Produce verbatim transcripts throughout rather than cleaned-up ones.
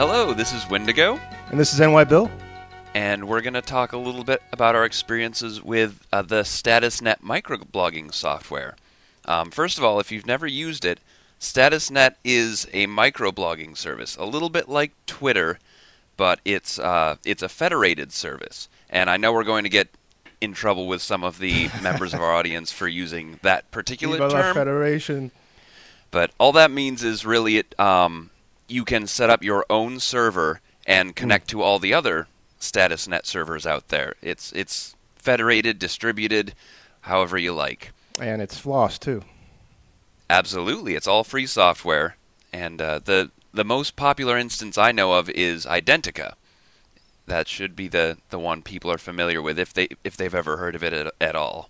Hello, this is Wendigo. And this is N Y Bill. And we're going to talk a little bit about our experiences with uh, the StatusNet microblogging software. Um, first of all, if you've never used it, StatusNet is a microblogging service, a little bit like Twitter, but it's uh, it's a federated service. And I know we're going to get in trouble with some of the members of our audience for using that particular Viva la term. Federation. But all that means is really it. Um, you can set up your own server and connect mm. to all the other StatusNet servers out there. It's it's federated, distributed, however you like. And it's floss, too. Absolutely. It's all free software. And uh, the the most popular instance I know of is Identica. That should be the, the one people are familiar with if they if they've ever heard of it at, at all.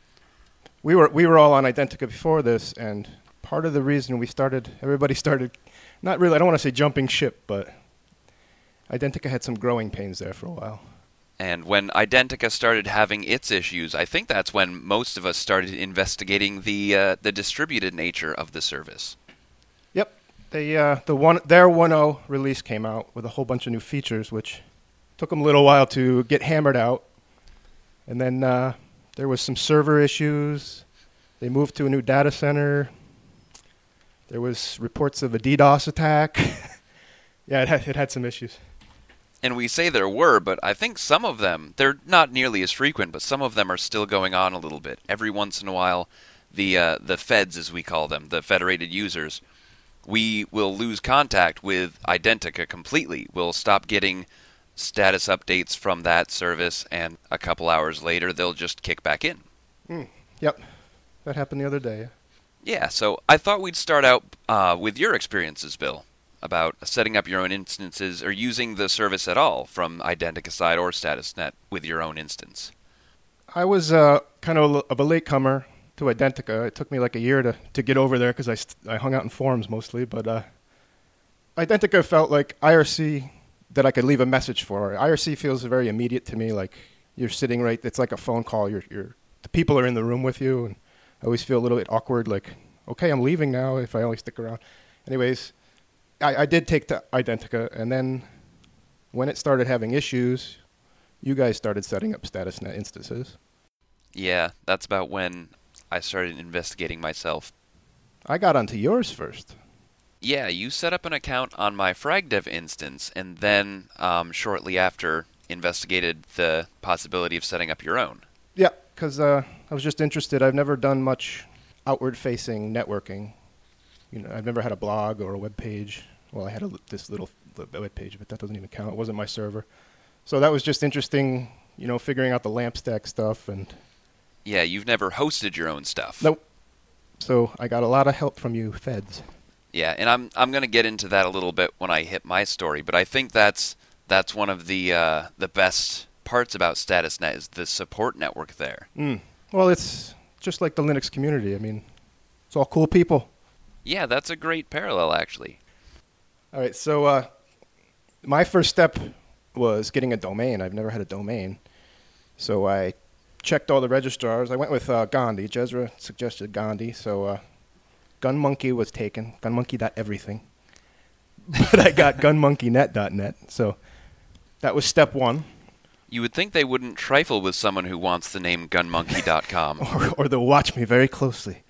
We were we were all on Identica before this, and part of the reason we started, everybody started, not really, I don't want to say jumping ship, but Identica had some growing pains there for a while. And when Identica started having its issues, I think that's when most of us started investigating the uh, the distributed nature of the service. Yep, they uh, the one their one point oh release came out with a whole bunch of new features, which took them a little while to get hammered out. And then uh, there was some server issues. They moved to a new data center. There was reports of a DDoS attack. yeah, it had, it had some issues. And we say there were, but I think some of them, they're not nearly as frequent, but some of them are still going on a little bit. Every once in a while, the uh, the feds, as we call them, the federated users, we will lose contact with Identica completely. We'll stop getting status updates from that service, and a couple hours later, they'll just kick back in. Mm, yep, that happened the other day. Yeah, so I thought we'd start out uh, with your experiences, Bill, about setting up your own instances or using the service at all from Identica side or StatusNet with your own instance. I was uh, kind of a, of a latecomer to Identica. It took me like a year to, to get over there because I, st- I hung out in forums mostly, but uh, Identica felt like I R C that I could leave a message for. I R C feels very immediate to me, like you're sitting right, it's like a phone call. You're, you're the people are in the room with you, and I always feel a little bit awkward, like, okay, I'm leaving now if I only stick around. Anyways, I, I did take to Identica, and then when it started having issues, you guys started setting up StatusNet instances. Yeah, that's about when I started investigating myself. I got onto yours first. Yeah, you set up an account on my FragDev instance, and then um, shortly after investigated the possibility of setting up your own. Yeah, because uh, I was just interested. I've never done much outward-facing networking. You know, I've never had a blog or a web page. Well, I had a, this little web page, but that doesn't even count. It wasn't my server. So that was just interesting, you know, figuring out the LAMP stack stuff. And yeah, you've never hosted your own stuff. Nope. So I got a lot of help from you feds. Yeah, and I'm I'm going to get into that a little bit when I hit my story, but I think that's that's one of the uh, the best parts about StatusNet is the support network there. Mm. Well, it's just like the Linux community. I mean, it's all cool people. Yeah, that's a great parallel, actually. All right, so uh, my first step was getting a domain. I've never had a domain. So I checked all the registrars. I went with uh, Gandhi. Jezra suggested Gandhi, so uh, GunMonkey was taken, gunmonkey.everything. But I got gunmonkeynet dot net, so that was step one. You would think they wouldn't trifle with someone who wants the name gunmonkey dot com. or, or they'll watch me very closely.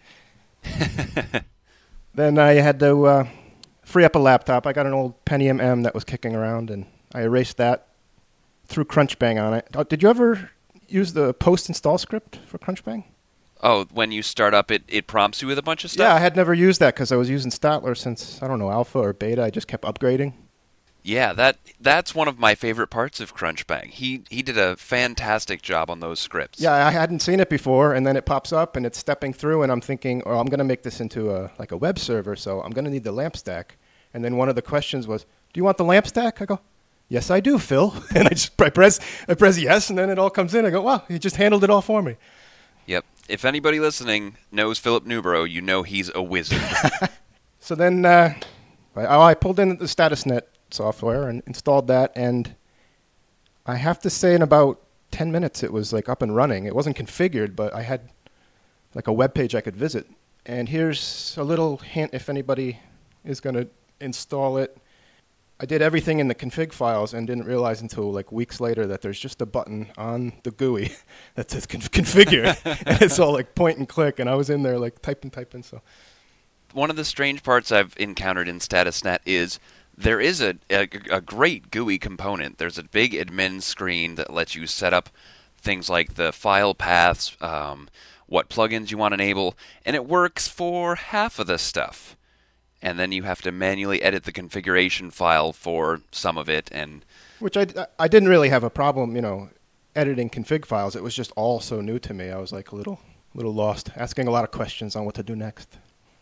Then I had to uh, free up a laptop. I got an old Pentium M that was kicking around, and I erased that, threw Crunchbang on it. Oh, did you ever use the post-install script for Crunchbang? Oh, when you start up, it, it prompts you with a bunch of stuff? Yeah, I had never used that because I was using Statler since, I don't know, alpha or beta. I just kept upgrading. Yeah, that that's one of my favorite parts of Crunchbang. He he did a fantastic job on those scripts. Yeah, I hadn't seen it before, and then it pops up, and it's stepping through, and I'm thinking, oh, I'm going to make this into a like a web server, so I'm going to need the LAMP stack. And then one of the questions was, do you want the LAMP stack? I go, yes, I do, Phil. And I just I press, I press yes, and then it all comes in. I go, wow, he just handled it all for me. Yep. If anybody listening knows Philip Newborough, you know he's a wizard. So then uh, I, I pulled in the StatusNet software and installed that, and I have to say in about ten minutes it was like up and running. It wasn't configured, but I had like a web page I could visit. And here's a little hint if anybody is going to install it. I did everything in the config files and didn't realize until like weeks later that there's just a button on the G U I that says conf- configure, and it's all like point and click, and I was in there like typing, typing. So one of the strange parts I've encountered in StatusNet is there is a, a, a great G U I component. There's a big admin screen that lets you set up things like the file paths, um, what plugins you want to enable, and it works for half of the stuff. And then you have to manually edit the configuration file for some of it. And which I, I didn't really have a problem, you know, editing config files. It was just all so new to me. I was like a little little lost, asking a lot of questions on what to do next.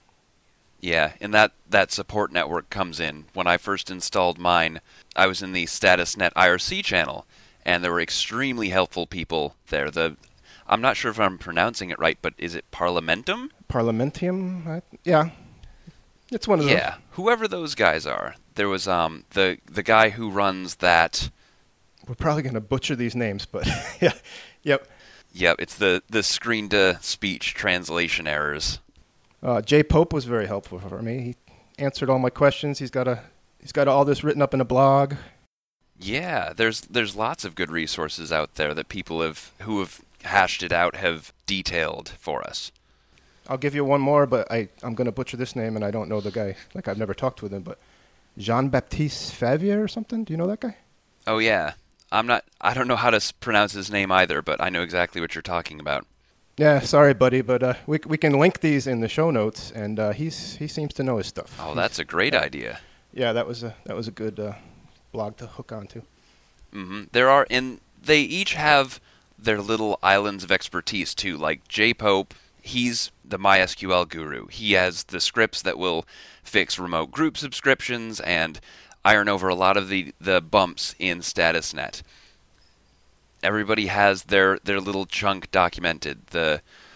Yeah, and that, that support network comes in. When I first installed mine, I was in the StatusNet I R C channel, and there were extremely helpful people there. The I'm not sure if I'm pronouncing it right, but is it Parliamentum? Parliamentium? I, yeah. It's one of those. Yeah, whoever those guys are. There was um the the guy who runs that. We're probably going to butcher these names, but yeah, yep. Yep, it's the, the screen-to-speech translation errors. Uh, Jay Pope was very helpful for me. He answered all my questions. He's got a he's got all this written up in a blog. Yeah, there's there's lots of good resources out there that people have who have hashed it out have detailed for us. I'll give you one more, but I, I'm going to butcher this name, and I don't know the guy. Like, I've never talked with him, but Jean-Baptiste Favier or something? Do you know that guy? Oh, yeah. I'm not, I don't know how to s- pronounce his name either, but I know exactly what you're talking about. Yeah, sorry, buddy, but uh, we we can link these in the show notes, and uh, he's he seems to know his stuff. Oh, that's a great yeah. idea. Yeah, that was a that was a good uh, blog to hook onto. Mm-hmm. There are, and they each have their little islands of expertise, too, like Jay Pope. He's the MySQL guru. He has the scripts that will fix remote group subscriptions and iron over a lot of the, the bumps in StatusNet. Everybody has their, their little chunk documented. The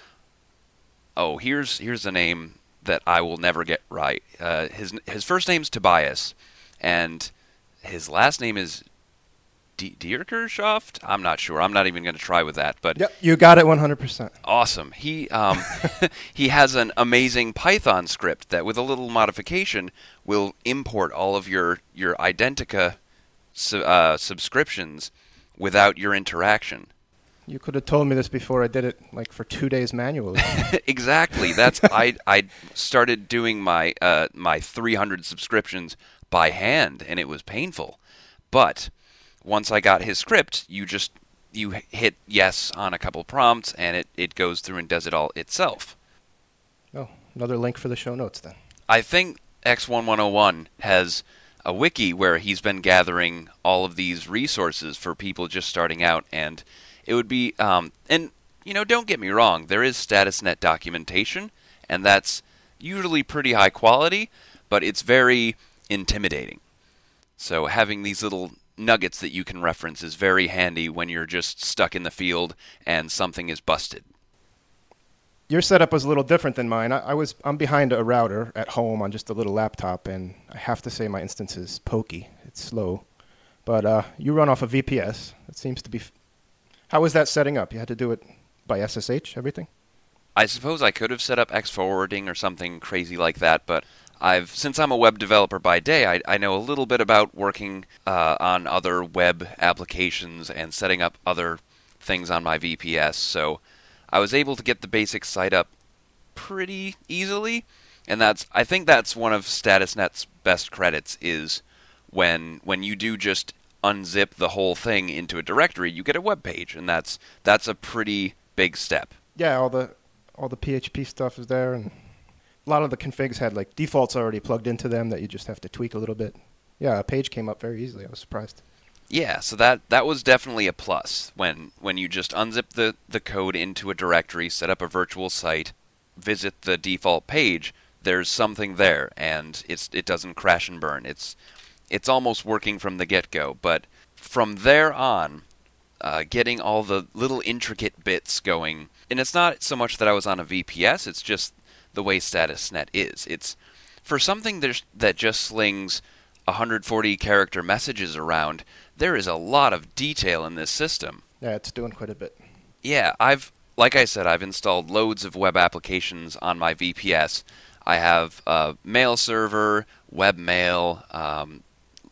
oh, here's here's a name that I will never get right. Uh, his his first name's Tobias, and his last name is D- Dierkerschaft? I'm not sure. I'm not even going to try with that. But yep, you got it one hundred percent. Awesome. He um, he has an amazing Python script that, with a little modification, will import all of your your Identica su- uh, subscriptions without your interaction. You could have told me this before I did it, like, for two days manually. Exactly. That's I I started doing my uh, my three hundred subscriptions by hand, and it was painful. But once I got his script, you just you hit yes on a couple prompts, and it, it goes through and does it all itself. Oh, another link for the show notes then. I think X eleven oh one has a wiki where he's been gathering all of these resources for people just starting out, and it would be um, and you know, don't get me wrong, there is StatusNet documentation, and that's usually pretty high quality, but it's very intimidating. So having these little nuggets that you can reference is very handy when you're just stuck in the field and something is busted. Your setup was a little different than mine. I, I was I'm behind a router at home on just a little laptop, and I have to say my instance is pokey. It's slow, but uh, you run off a V P S. It seems to be. F- How was that setting up? You had to do it by S S H, everything? I suppose I could have set up X forwarding or something crazy like that, but I've since I'm a web developer by day, I, I know a little bit about working uh, on other web applications and setting up other things on my V P S, so I was able to get the basic site up pretty easily, and that's I think that's one of StatusNet's best credits is when when you do just unzip the whole thing into a directory, you get a web page, and that's that's a pretty big step. Yeah, all the all the P H P stuff is there, and a lot of the configs had like defaults already plugged into them that you just have to tweak a little bit. Yeah, a page came up very easily. I was surprised. Yeah, so that, that was definitely a plus when when you just unzip the, the code into a directory, set up a virtual site, visit the default page, there's something there, and it's it doesn't crash and burn. It's it's almost working from the get-go, but from there on, uh, getting all the little intricate bits going, and it's not so much that I was on a V P S, it's just the way StatusNet is. It's for something that that just slings one hundred forty character messages around, there is a lot of detail in this system. Yeah, it's doing quite a bit. Yeah, I've, like I said, I've installed loads of web applications on my V P S. I have a mail server, webmail, um,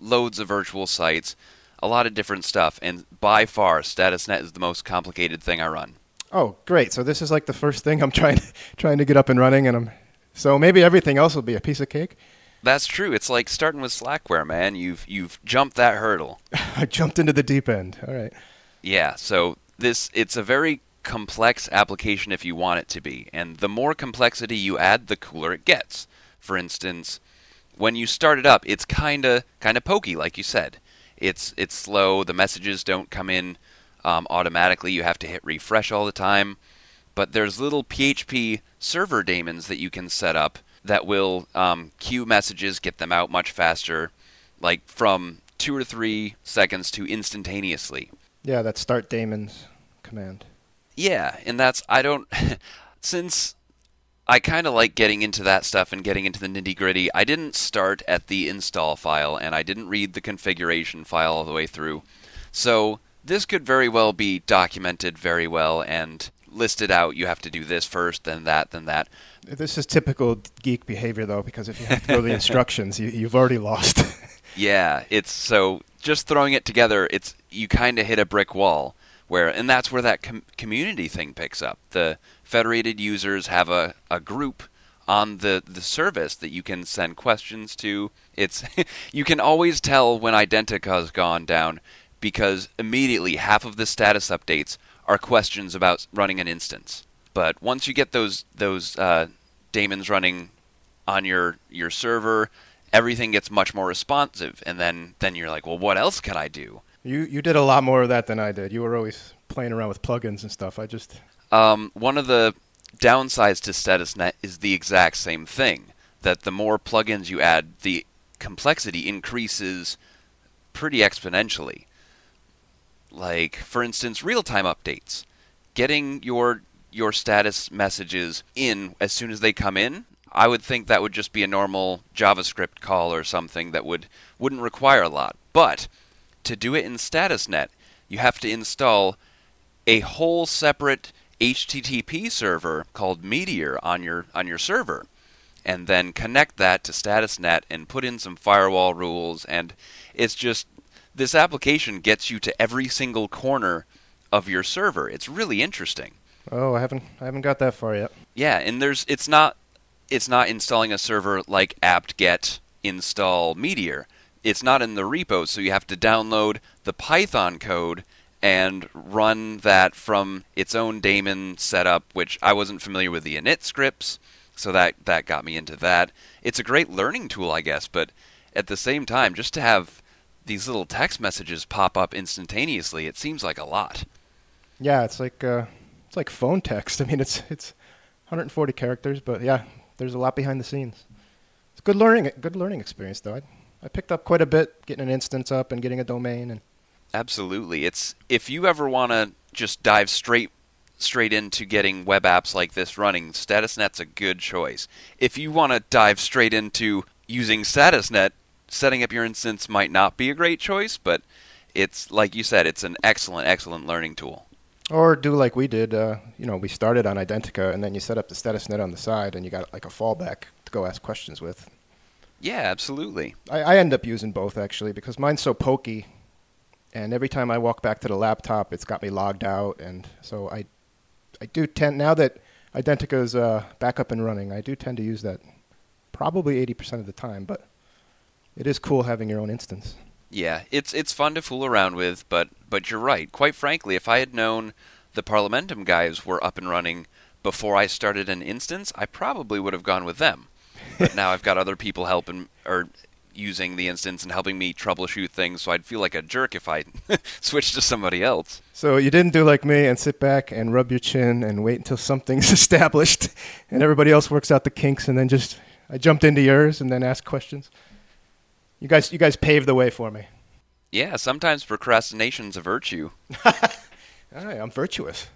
loads of virtual sites, a lot of different stuff, and by far, StatusNet is the most complicated thing I run. Oh, great. So this is like the first thing I'm trying trying to get up and running, and I'm so maybe everything else will be a piece of cake. That's true. It's like starting with Slackware, man. You've you've jumped that hurdle. I jumped into the deep end. All right. Yeah, so this it's a very complex application if you want it to be, and the more complexity you add, the cooler it gets. For instance, when you start it up, it's kind of kind of pokey, like you said. It's it's slow. The messages don't come in um, automatically. You have to hit refresh all the time. But there's little P H P server daemons that you can set up that will um, queue messages, get them out much faster, like from two or three seconds to instantaneously. Yeah, that start daemons command. Yeah, and that's, I don't, since I kind of like getting into that stuff and getting into the nitty-gritty, I didn't start at the install file, and I didn't read the configuration file all the way through. So this could very well be documented very well and listed out. You have to do this first, then that, then that. This is typical geek behavior, though, because if you have to go to the instructions, you, you've already lost. Yeah, it's so just throwing it together, it's you kind of hit a brick wall. Where, and that's where that com- community thing picks up. The federated users have a, a group on the, the service that you can send questions to. It's you can always tell when Identica has gone down because immediately half of the status updates are questions about running an instance. But once you get those those uh, daemons running on your your server, everything gets much more responsive, and then then you're like, well, what else can I do? You you did a lot more of that than I did. You were always playing around with plugins and stuff. I just um, one of the downsides to StatusNet is the exact same thing. That the more plugins you add, the complexity increases pretty exponentially. Like, for instance, real-time updates. Getting your your status messages in as soon as they come in, I would think that would just be a normal JavaScript call or something that would wouldn't require a lot. But to do it in StatusNet, you have to install a whole separate H T T P server called Meteor on your on your server, and then connect that to StatusNet and put in some firewall rules, and it's just this application gets you to every single corner of your server. It's really interesting. Oh, I haven't I haven't got that far yet. Yeah, and there's it's not it's not installing a server like apt-get install Meteor. It's not in the repo, so you have to download the Python code and run that from its own daemon setup, which I wasn't familiar with the init scripts, so that, that got me into that. It's a great learning tool, I guess, but at the same time, just to have these little text messages pop up instantaneously, it seems like a lot. Yeah, it's like uh, it's like phone text. I mean, it's it's one hundred forty characters, but yeah, there's a lot behind the scenes. It's good learning, good learning experience, though. I, I picked up quite a bit, getting an instance up and getting a domain. And absolutely, it's if you ever want to just dive straight straight into getting web apps like this running, StatusNet's a good choice. If you want to dive straight into using StatusNet, setting up your instance might not be a great choice, but it's like you said, it's an excellent, excellent learning tool. Or do like we did. Uh, you know, we started on Identica, and then you set up the StatusNet on the side, and you got like a fallback to go ask questions with. Yeah, absolutely. I, I end up using both, actually, because mine's so pokey, and every time I walk back to the laptop, it's got me logged out, and so I I do tend, now that Identica's uh, back up and running, I do tend to use that probably eighty percent of the time, but it is cool having your own instance. Yeah, it's it's fun to fool around with, but, but you're right. Quite frankly, if I had known the Parliamentum guys were up and running before I started an instance, I probably would have gone with them. But now I've got other people helping or using the instance and helping me troubleshoot things, so I'd feel like a jerk if I switched to somebody else. So you didn't do like me and sit back and rub your chin and wait until something's established and everybody else works out the kinks, and then just I jumped into yours and then asked questions. You guys, you guys paved the way for me. Yeah, sometimes procrastination's a virtue. All right, I'm virtuous.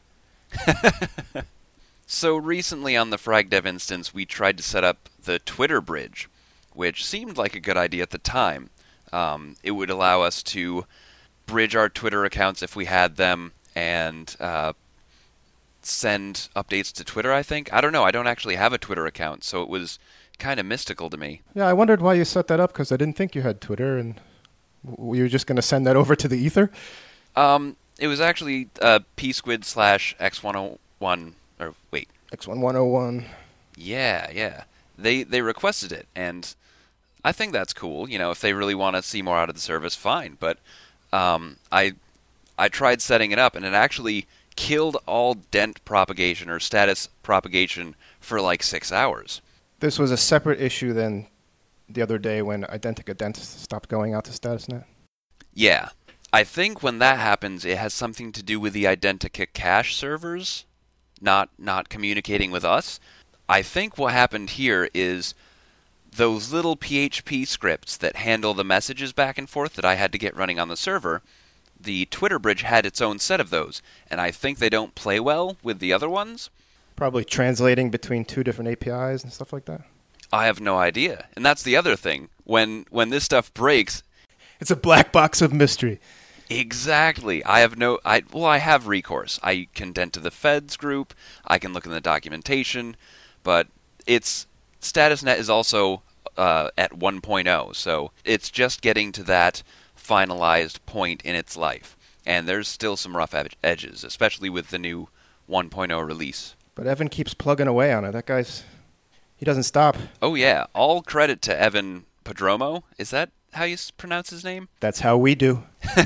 So recently on the FragDev instance, we tried to set up the Twitter bridge, which seemed like a good idea at the time. Um, it would allow us to bridge our Twitter accounts if we had them and uh, send updates to Twitter, I think. I don't know. I don't actually have a Twitter account, so it was kind of mystical to me. Yeah, I wondered why you set that up, because I didn't think you had Twitter, and W- You're just going to send that over to the ether? Um, it was actually uh, psquid slash x one oh one, or wait. X one one oh one. Yeah, yeah. They they requested it, and I think that's cool. You know, if they really want to see more out of the service, fine. But um, I I tried setting it up, and it actually killed all dent propagation or status propagation for like six hours. This was a separate issue than the other day when Identica Dent stopped going out to StatusNet? Yeah. I think when that happens, it has something to do with the Identica cache servers not not communicating with us. I think what happened here is those little P H P scripts that handle the messages back and forth that I had to get running on the server, the Twitter bridge had its own set of those, and I think they don't play well with the other ones. Probably translating between two different A P Is and stuff like that? I have no idea. And that's the other thing. When when this stuff breaks... It's a black box of mystery. Exactly. I have no... I Well, I have recourse. I can dent to the feds group. I can look in the documentation. But it's... StatusNet is also uh, at one point oh, so it's just getting to that finalized point in its life. And there's still some rough ed- edges, especially with the new one point oh release. But Evan keeps plugging away on it. That guy's... He doesn't stop. Oh, yeah. All credit to Evan Podromo. Is that how you s- pronounce his name? That's how we do.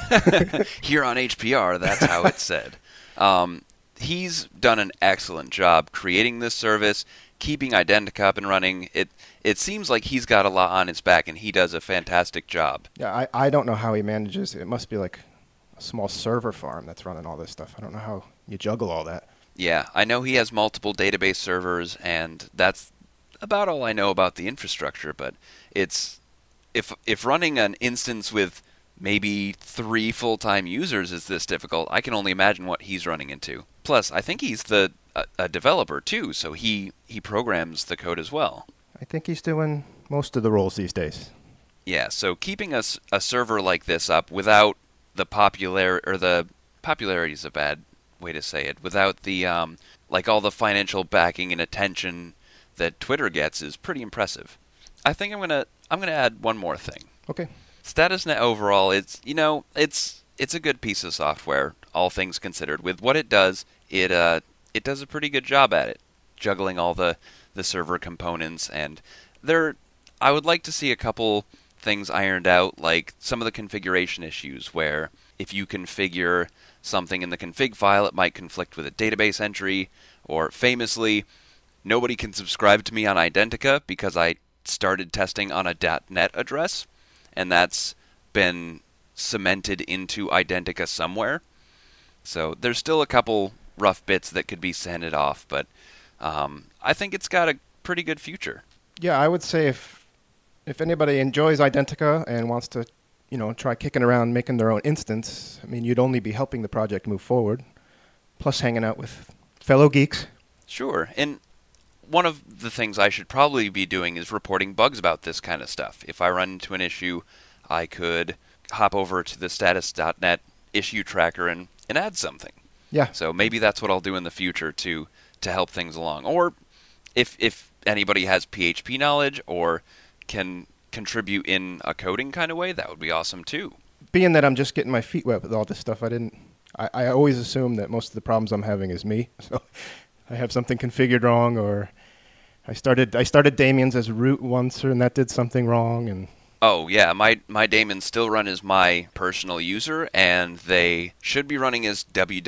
Here on H P R, that's how it's said. Um, he's done an excellent job creating this service, keeping Identica up and running. It it seems like he's got a lot on his back, and he does a fantastic job. Yeah, I, I don't know how he manages. It must be like a small server farm that's running all this stuff. I don't know how you juggle all that. Yeah, I know he has multiple database servers, and that's about all I know about the infrastructure, but it's if if running an instance with maybe three full-time users is this difficult, I can only imagine what he's running into. Plus, I think he's the a, a developer too, so he, he programs the code as well. I think he's doing most of the roles these days. Yeah, so keeping a, s- a server like this up without the popular or the popularity is a bad way to say it, without the um, like all the financial backing and attention that Twitter gets is pretty impressive. I think I'm gonna I'm gonna add one more thing. Okay. StatusNet overall, it's you know it's it's a good piece of software, all things considered. With what it does, it uh it does a pretty good job at it, juggling all the the server components. And there, I would like to see a couple things ironed out, like some of the configuration issues, where if you configure something in the config file, it might conflict with a database entry, or famously, nobody can subscribe to me on Identica because I started testing on a .net address, and that's been cemented into Identica somewhere. So there's still a couple rough bits that could be sanded off, but um, I think it's got a pretty good future. Yeah, I would say if if anybody enjoys Identica and wants to, you know, try kicking around making their own instance, I mean, you'd only be helping the project move forward, plus hanging out with fellow geeks. Sure, and one of the things I should probably be doing is reporting bugs about this kind of stuff. If I run into an issue, I could hop over to the status dot net issue tracker and, and add something. Yeah. So maybe that's what I'll do in the future to to help things along. Or if if anybody has P H P knowledge or can contribute in a coding kind of way, that would be awesome too. Being that I'm just getting my feet wet with all this stuff, I didn't. I, I always assume that most of the problems I'm having is me. So I have something configured wrong, or I started I started Damien's as root once, and that did something wrong, and. Oh, yeah, my my daemons still run as my personal user, and they should be running as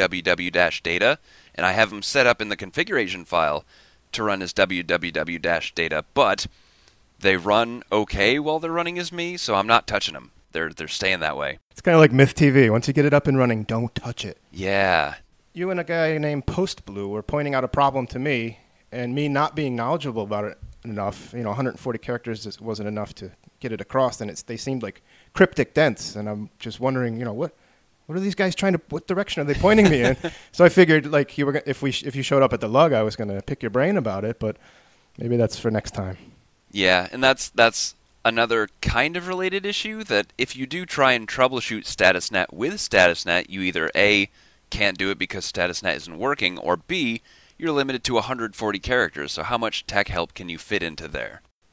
www-data, and I have them set up in the configuration file to run as www-data, but they run okay while they're running as me, so I'm not touching them. They're, they're staying that way. It's kind of like Myth T V. Once you get it up and running, don't touch it. Yeah. You and a guy named PostBlue were pointing out a problem to me, and me not being knowledgeable about it enough, you know, one hundred forty characters just wasn't enough to get it across, and it's they seemed like cryptic dents, and I'm just wondering, you know, what what are these guys trying to, what direction are they pointing me in? So I figured, like, you were if we if you showed up at the lug, I was going to pick your brain about it, but maybe that's for next time. Yeah, and that's that's another kind of related issue, that if you do try and troubleshoot StatusNet with StatusNet, you either A, can't do it because StatusNet isn't working, or B, you're limited to one hundred forty characters, so how much tech help can you fit into there?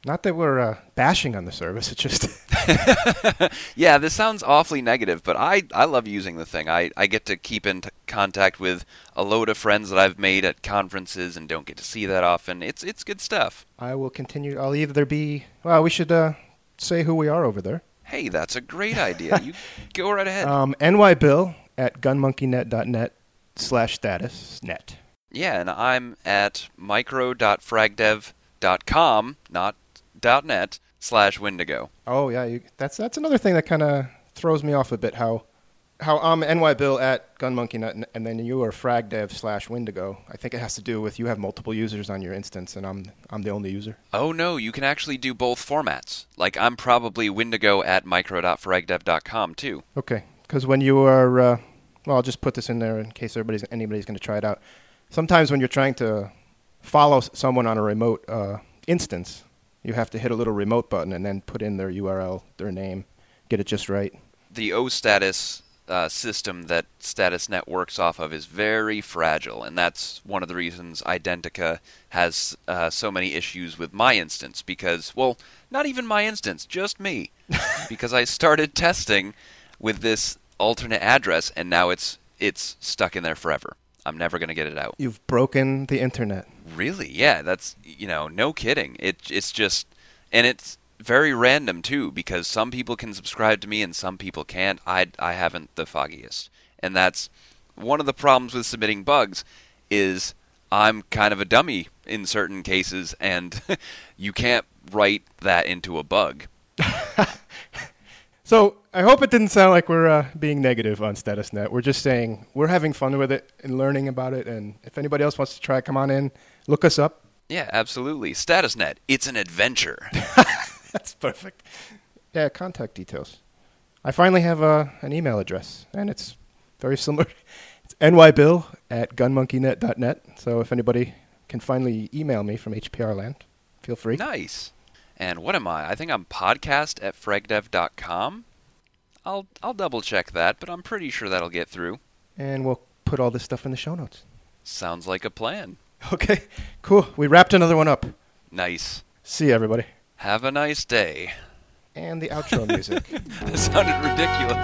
Not that we're uh, bashing on the service, it's just... Yeah, this sounds awfully negative, but I, I love using the thing. I, I get to keep in t- contact with a load of friends that I've made at conferences and don't get to see that often. It's it's good stuff. I will continue. I'll either be... Well, we should uh, say who we are over there. Hey, that's a great idea. You go right ahead. Um, N Y Bill at gunmonkeynet.net slash status net. Yeah, and I'm at micro.fragdev.com, not .net, slash Windigo. Oh, yeah. You, that's that's another thing that kind of throws me off a bit, how how I'm N Y Bill at gunmonkeynet, and, and then you are fragdev slash Windigo. I think it has to do with you have multiple users on your instance, and I'm I'm the only user. Oh, no, you can actually do both formats. Like, I'm probably Windigo at micro.fragdev dot com, too. Okay, because when you are... Uh, well, I'll just put this in there in case everybody's anybody's going to try it out. Sometimes when you're trying to follow s- someone on a remote uh, instance, you have to hit a little remote button and then put in their U R L, their name, get it just right. The O-Status uh, system that StatusNet works off of is very fragile, and that's one of the reasons Identica has uh, so many issues with my instance, because, well, not even my instance, just me, because I started testing with this alternate address, and now it's it's stuck in there forever. I'm never going to get it out. You've broken the internet. Really? Yeah, that's, you know, no kidding. It It's just, and it's very random, too, because some people can subscribe to me and some people can't. I, I haven't the foggiest. And that's one of the problems with submitting bugs is I'm kind of a dummy in certain cases, and you can't write that into a bug. So I hope it didn't sound like we're uh, being negative on StatusNet. We're just saying we're having fun with it and learning about it. And if anybody else wants to try, come on in, look us up. Yeah, absolutely. StatusNet, it's an adventure. That's perfect. Yeah, contact details. I finally have uh, an email address, and it's very similar. It's N Y Bill at gunmonkeynet dot net. So if anybody can finally email me from H P R land, feel free. Nice. And what am I? I think I'm podcast at fragdev dot com. I'll I'll double check that, but I'm pretty sure that'll get through. And we'll put all this stuff in the show notes. Sounds like a plan. Okay, cool. We wrapped another one up. Nice. See you, everybody. Have a nice day. And the outro music. That sounded ridiculous.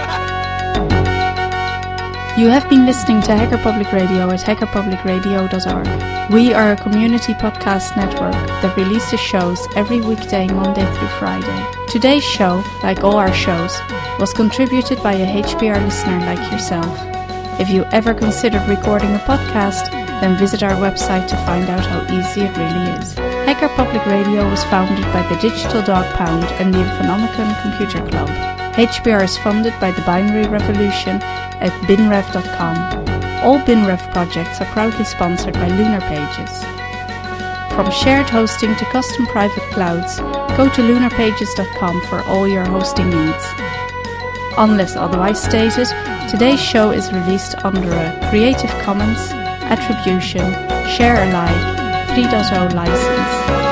You have been listening to Hacker Public Radio at hacker public radio dot org. We are a community podcast network that releases shows every weekday, Monday through Friday. Today's show, like all our shows, was contributed by a H P R listener like yourself. If you ever considered recording a podcast, then visit our website to find out how easy it really is. Hacker Public Radio was founded by the Digital Dog Pound and the Infonomicon Computer Club. H P R is funded by the Binary Revolution at binrev dot com. All BinRev projects are proudly sponsored by Lunar Pages. From shared hosting to custom private clouds, go to lunar pages dot com for all your hosting needs. Unless otherwise stated, today's show is released under a Creative Commons Attribution Share Alike three point oh license.